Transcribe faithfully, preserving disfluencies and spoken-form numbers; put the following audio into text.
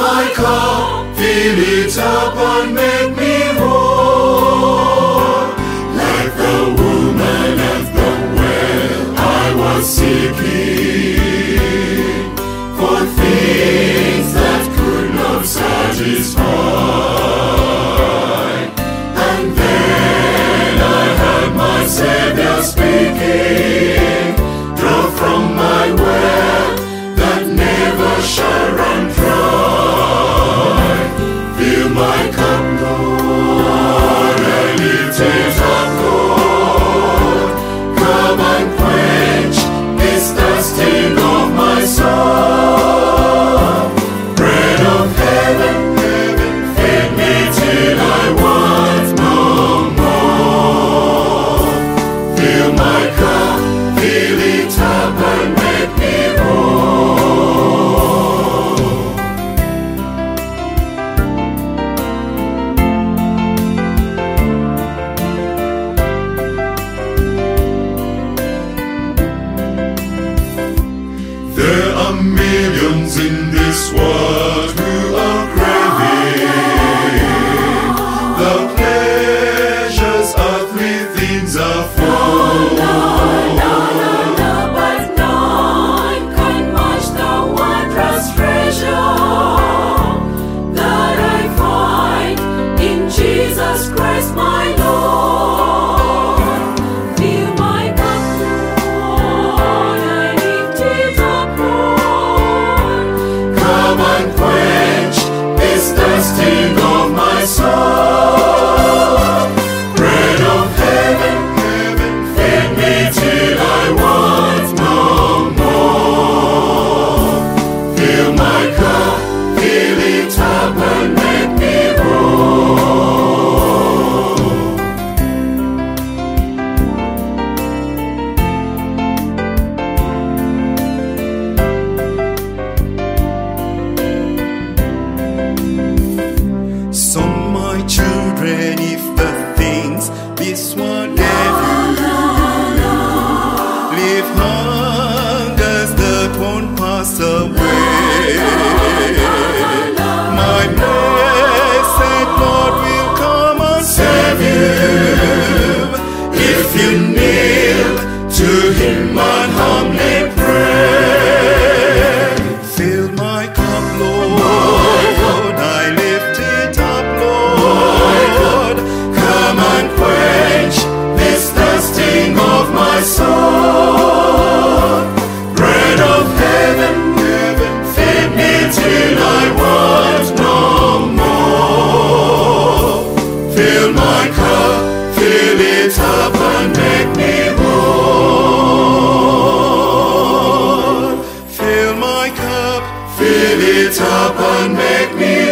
my cup, fill it up and make me whole. Like the woman at the well, I was seeking for things that could not satisfy. And then I heard my Savior speaking, draw from my well that never shall run dry. Fill my cup, Lord, I lift it up, Lord. Come and quench this thirsting of my soul. Bread of heaven, heaven, feed me till I want no more. Fill my cup, fill it up and make me whole. There are millions in this world who are craving the pleasures earthly things are full. No, no, no, but none can match the wondrous treasure that I find in Jesus Christ my Lord. Fill my cup, Lord, I lift it up, Lord. Come and quench this thirsting of my soul. Bread of heaven, heaven, feed me till I want no more. Fill my cup, fill it up and make me whole. So my children, if the things this world gave you, live hungers that won't pass away. My blessed Lord will come and save you if you kneel to Him and humbly pray. Fill my cup, Lord, I lift it up, Lord. Come and quench this thirsting of my soul. Bread of heaven, heaven, feed me till I want no more. Fill my cup, fill it up and make me whole. Fill my cup, fill it up and make me